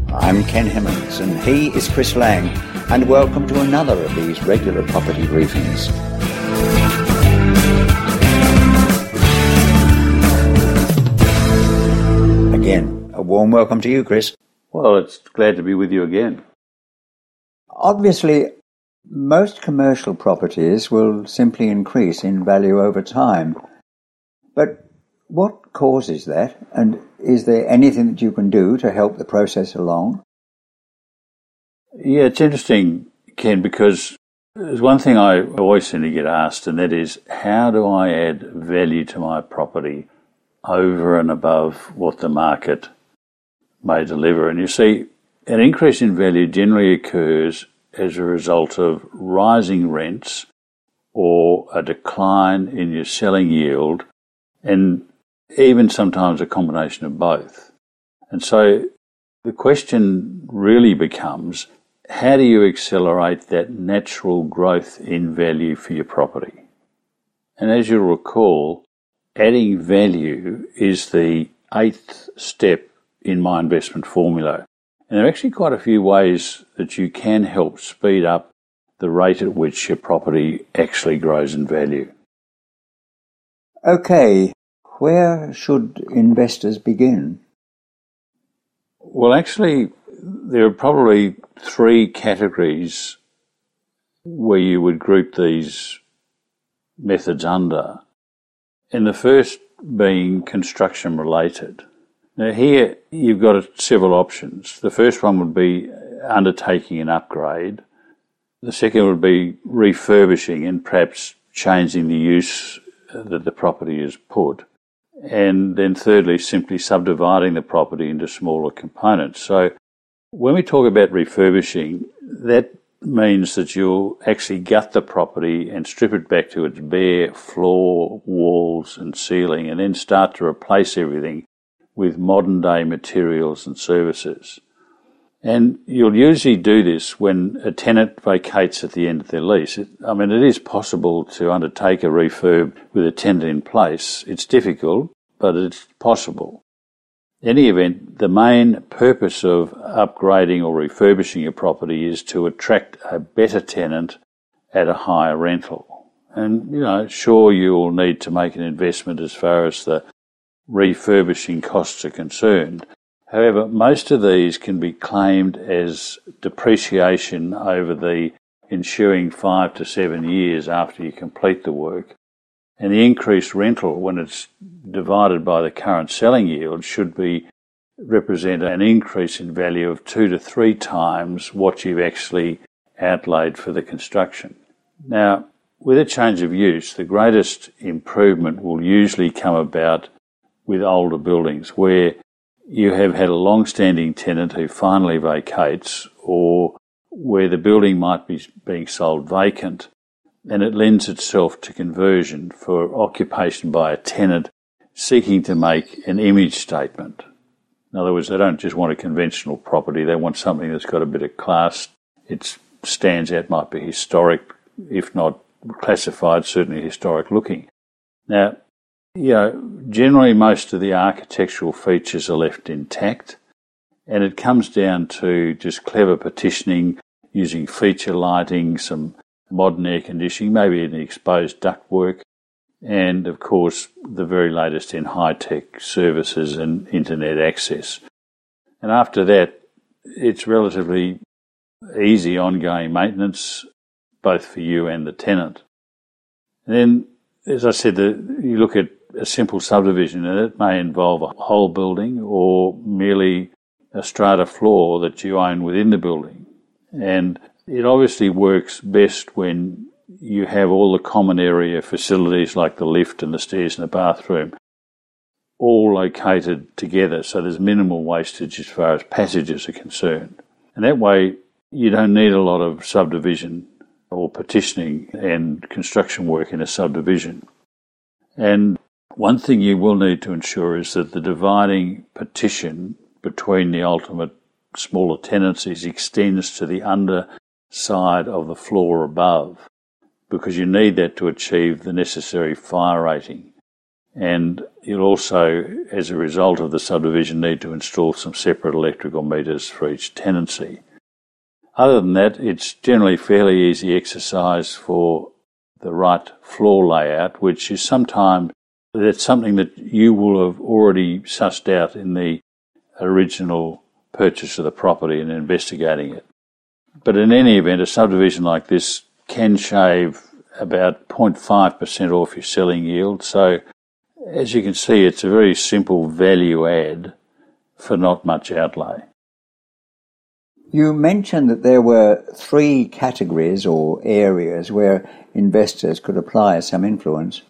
I'm Ken Hemmings and he is Chris Lang, and welcome to another of these regular property briefings. Again, a warm welcome to you, Chris. Well, it's glad to be with you again. Obviously, most commercial properties will simply increase in value over time. But what causes that, and is there anything that you can do to help the process along? Yeah, it's interesting, Ken, because there's one thing I always seem to get asked, and that is, how do I add value to my property over and above what the market may deliver? And you see, an increase in value generally occurs as a result of rising rents or a decline in your selling yield, and even sometimes a combination of both. And so the question really becomes, how do you accelerate that natural growth in value for your property? And as you'll recall, adding value is the 8th step in my investment formula. And there are actually quite a few ways that you can help speed up the rate at which your property actually grows in value. Okay, where should investors begin? Well, actually, there are probably 3 categories where you would group these methods under. And the first being construction related. Now here you've got several options. The first one would be undertaking an upgrade. The second would be refurbishing and perhaps changing the use that the property is put. And then thirdly, simply subdividing the property into smaller components. So when we talk about refurbishing, that means that you'll actually gut the property and strip it back to its bare floor, walls and ceiling, and then start to replace everything with modern day materials and services. And you'll usually do this when a tenant vacates at the end of their lease. It is possible to undertake a refurb with a tenant in place. It's difficult, but it's possible. In any event, the main purpose of upgrading or refurbishing your property is to attract a better tenant at a higher rental. And, sure, you will need to make an investment as far as the refurbishing costs are concerned. However, most of these can be claimed as depreciation over the ensuing 5 to 7 years after you complete the work. And the increased rental, when it's divided by the current selling yield, should represent an increase in value of 2 to 3 times what you've actually outlaid for the construction. Now, with a change of use, the greatest improvement will usually come about with older buildings where you have had a long-standing tenant who finally vacates, or where the building might be being sold vacant, and it lends itself to conversion for occupation by a tenant seeking to make an image statement. In other words, they don't just want a conventional property, they want something that's got a bit of class. It stands out, might be historic, if not classified, certainly historic looking. Now, generally most of the architectural features are left intact, and it comes down to just clever partitioning, using feature lighting, some modern air conditioning, maybe an exposed ductwork, and of course the very latest in high-tech services and internet access. And after that, it's relatively easy ongoing maintenance, both for you and the tenant. And then, as I said, you look at a simple subdivision, and it may involve a whole building or merely a strata floor that you own within the building. And it obviously works best when you have all the common area facilities like the lift and the stairs and the bathroom all located together, so there's minimal wastage as far as passages are concerned. And that way you don't need a lot of subdivision or partitioning and construction work in a subdivision. And one thing you will need to ensure is that the dividing partition between the ultimate smaller tenancies extends to the underside of the floor above, because you need that to achieve the necessary fire rating. And you'll also, as a result of the subdivision, need to install some separate electrical meters for each tenancy. Other than that, it's generally fairly easy exercise for the right floor layout, which is that's something that you will have already sussed out in the original purchase of the property and investigating it. But in any event, a subdivision like this can shave about 0.5% off your selling yield. So as you can see, it's a very simple value add for not much outlay. You mentioned that there were 3 categories or areas where investors could apply some influence.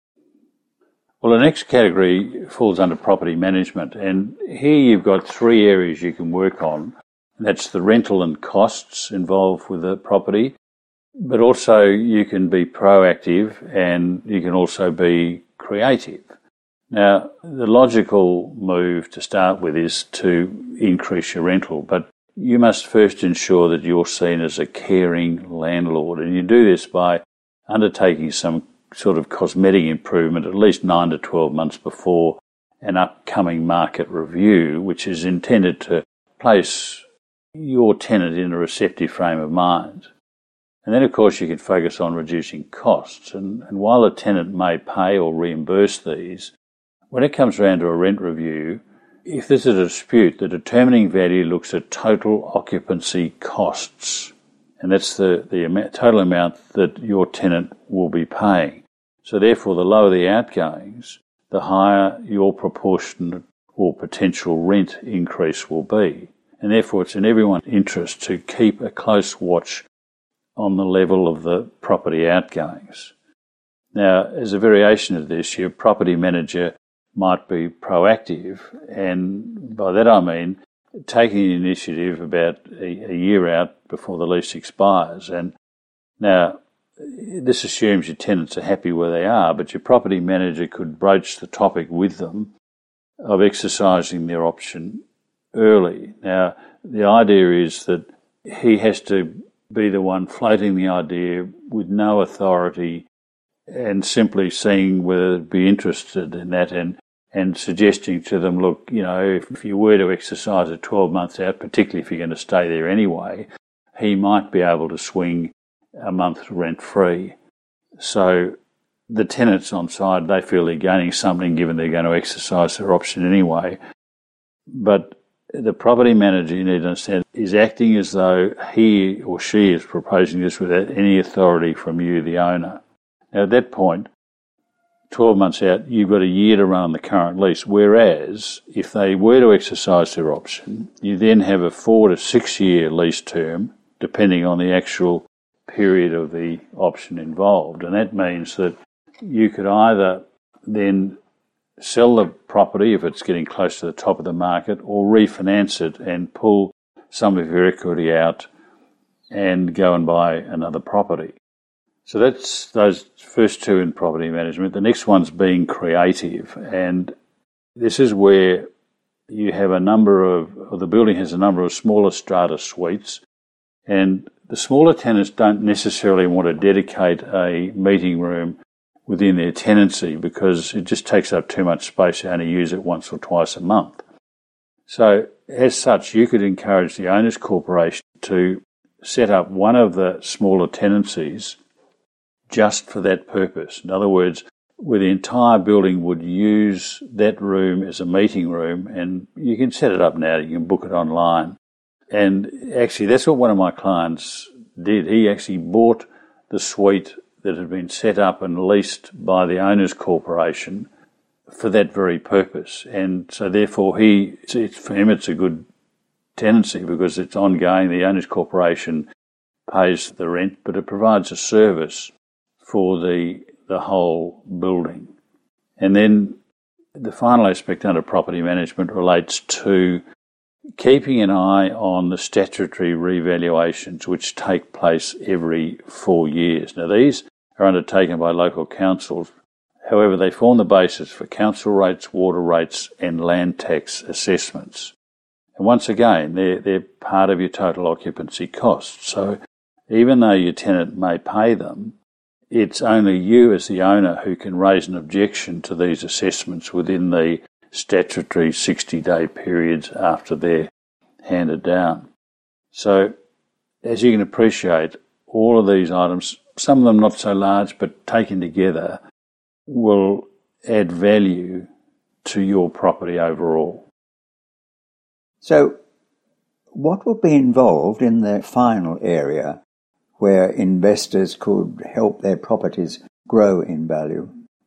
Well, the next category falls under property management, and here you've got 3 areas you can work on. That's the rental and costs involved with the property, but also you can be proactive and you can also be creative. Now, the logical move to start with is to increase your rental, but you must first ensure that you're seen as a caring landlord, and you do this by undertaking some sort of cosmetic improvement at least 9 to 12 months before an upcoming market review, which is intended to place your tenant in a receptive frame of mind. And then, of course, you can focus on reducing costs. And while a tenant may pay or reimburse these, when it comes around to a rent review, if there's a dispute, the determining value looks at total occupancy costs, and that's the total amount that your tenant will be paying. So therefore, the lower the outgoings, the higher your proportionate or potential rent increase will be. And therefore, it's in everyone's interest to keep a close watch on the level of the property outgoings. Now, as a variation of this, your property manager might be proactive, and by that I mean taking the initiative about a year out before the lease expires. And now, this assumes your tenants are happy where they are, but your property manager could broach the topic with them of exercising their option early. Now, the idea is that he has to be the one floating the idea with no authority and simply seeing whether they'd be interested in that and suggesting to them, look, if you were to exercise it 12 months out, particularly if you're going to stay there anyway, he might be able to swing a month rent-free. So the tenants on side, they feel they're gaining something given they're going to exercise their option anyway. But the property manager, you need to understand, is acting as though he or she is proposing this without any authority from you, the owner. Now, at that point, 12 months out, you've got a year to run on the current lease, whereas if they were to exercise their option, you then have a 4 to 6 year lease term, depending on the actual period of the option involved. And that means that you could either then sell the property if it's getting close to the top of the market, or refinance it and pull some of your equity out and go and buy another property. So that's those first 2 in property management. The next one's being creative, and this is where you have the building has a number of smaller strata suites, and the smaller tenants don't necessarily want to dedicate a meeting room within their tenancy because it just takes up too much space. You only use it once or twice a month. So as such, you could encourage the owners' corporation to set up one of the smaller tenancies just for that purpose. In other words, where the entire building would use that room as a meeting room, and you can set it up now, you can book it online. And actually, that's what one of my clients did. He actually bought the suite that had been set up and leased by the owners' corporation for that very purpose. And so therefore for him it's a good tenancy because it's ongoing. The owners' corporation pays the rent, but it provides a service for the whole building. And then the final aspect under property management relates to keeping an eye on the statutory revaluations which take place every 4 years. Now, these are undertaken by local councils. However, they form the basis for council rates, water rates and land tax assessments. And once again, they're part of your total occupancy costs. So even though your tenant may pay them, it's only you as the owner who can raise an objection to these assessments within the statutory 60-day periods after they're handed down. So, as you can appreciate, all of these items, some of them not so large, but taken together, will add value to your property overall. So, what would be involved in the final area where investors could help their properties grow in value?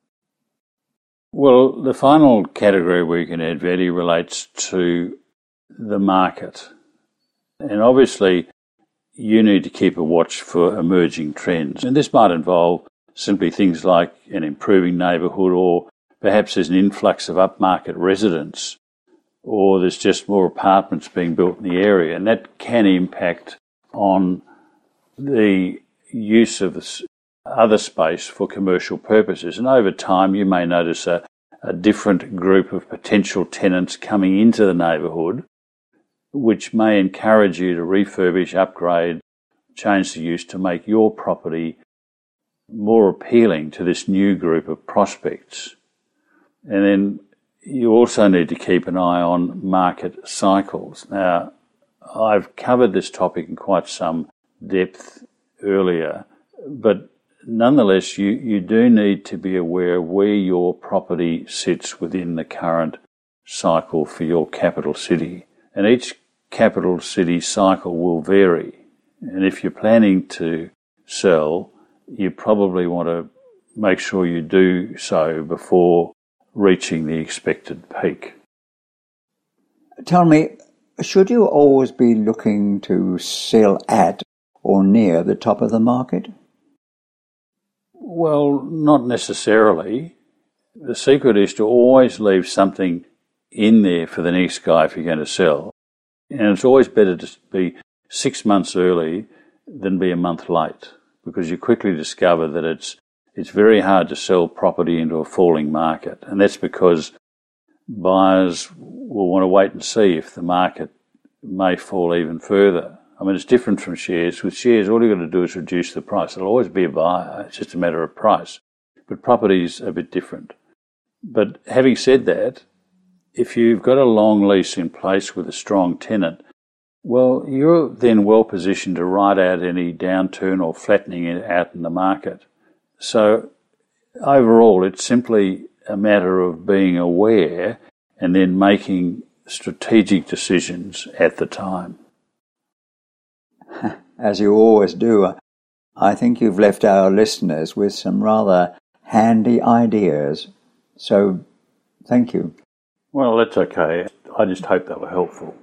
Well, the final category where you can add value relates to the market. And obviously, you need to keep a watch for emerging trends. And this might involve simply things like an improving neighbourhood, or perhaps there's an influx of upmarket residents, or there's just more apartments being built in the area. And that can impact on the use of other space for commercial purposes. And over time, you may notice a different group of potential tenants coming into the neighbourhood, which may encourage you to refurbish, upgrade, change the use to make your property more appealing to this new group of prospects. And then you also need to keep an eye on market cycles. Now, I've covered this topic in quite some depth earlier, but nonetheless, you do need to be aware where your property sits within the current cycle for your capital city. And each capital city cycle will vary. And if you're planning to sell, you probably want to make sure you do so before reaching the expected peak. Tell me, should you always be looking to sell at or near the top of the market? Well, not necessarily. The secret is to always leave something in there for the next guy if you're going to sell. And it's always better to be 6 months early than be a month late, because you quickly discover that it's very hard to sell property into a falling market. And that's because buyers will want to wait and see if the market may fall even further. I mean, it's different from shares. With shares, all you've got to do is reduce the price. There'll always be a buyer. It's just a matter of price. But property's a bit different. But having said that, if you've got a long lease in place with a strong tenant, well, you're then well positioned to ride out any downturn or flattening it out in the market. So overall, it's simply a matter of being aware and then making strategic decisions at the time. As you always do, I think you've left our listeners with some rather handy ideas. So, thank you. Well, that's okay. I just hope they were helpful.